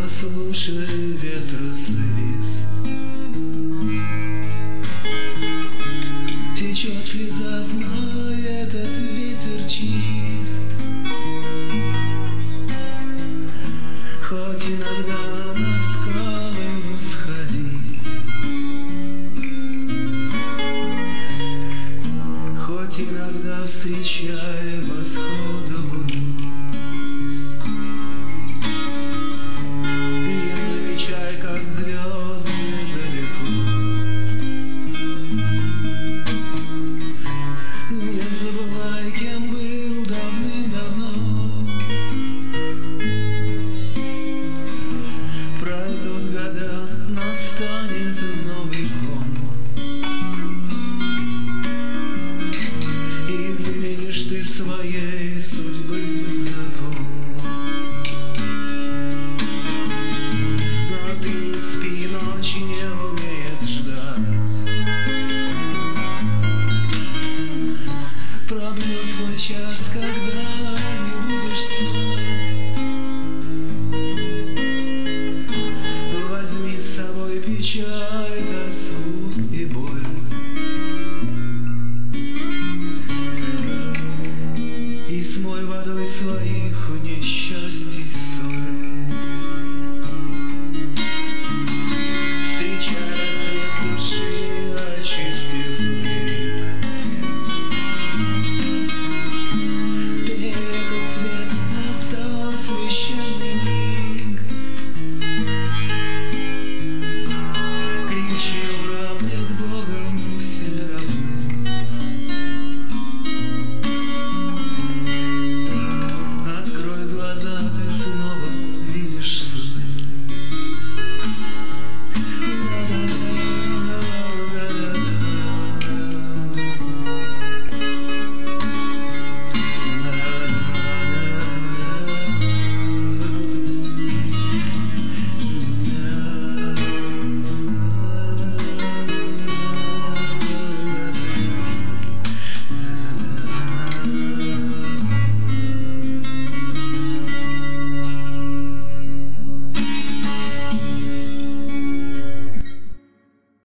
послушай ветра свист. Течет слеза, знай, этот ветер чист. Хоть иногда на скалы восходи, хоть иногда встречай восход луны. Не замечай, как звезды далеко, не забывай, кем был давным-давно. Пройдут года, настанет новый ком, и изменишь ты своей судьбы закон. Но ты не спи, ночь не умеет ждать. Пробьет твой час, когда не будешь спать. Возьми с собой печаль, тоску и боль, и смой водой своей